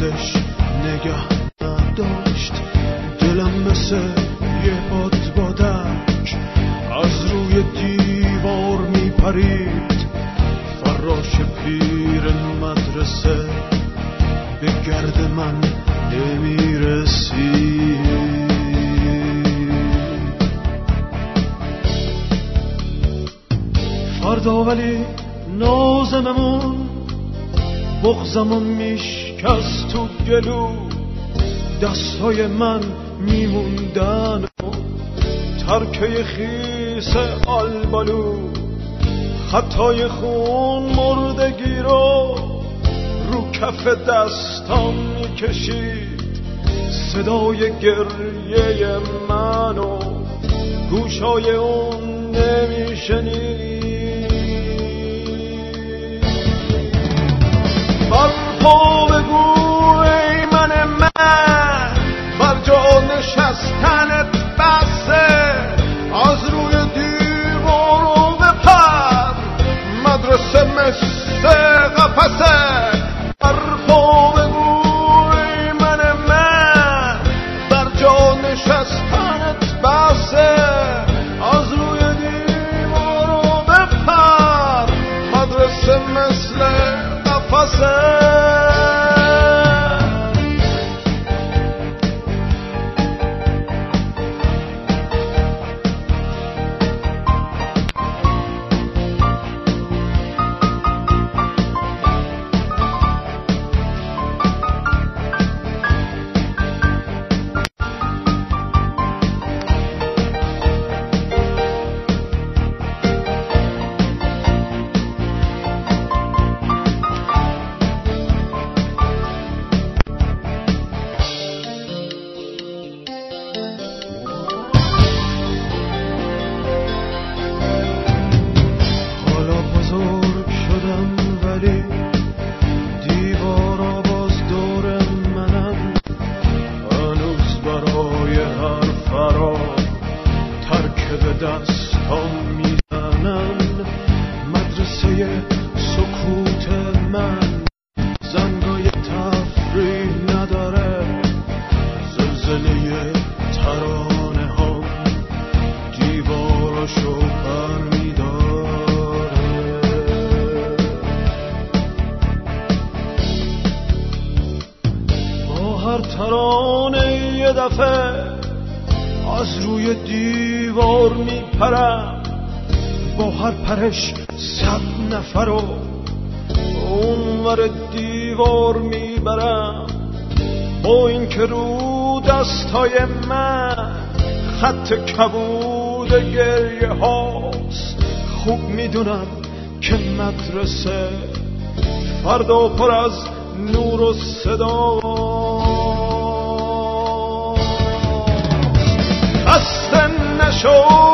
خودش نگه نداشت. دلم مثل یه بادبادک از روی دیوار میپرید. فراش پیر مدرسه به گرد من نمیرسید. فردا ولی نازممون بغزمون میشکست تو گلو. دستای من میموندن ترکه خیس آلبالو. خطای خون مردگی رو کف دستام میکشید. صدای گریه منو گوشای اون نمیشنید. برپا بگو ای من بر جا نشستنت بسه. از روی دیوار رو بپر مدرسه مثل قفسه. برپا بگو ای من بر جا نشستنت بسه. از روی دیوار رو بپر مدرسه مثل قفسه. از روی دیوار میپرم. با هر پرش 100 نفر رو اونور دیوار میبرم. با این که رو دستای من خط کبود گریه هاست. خوب میدونم که مدرسه فردا پر از نور و صدا. خسته نشو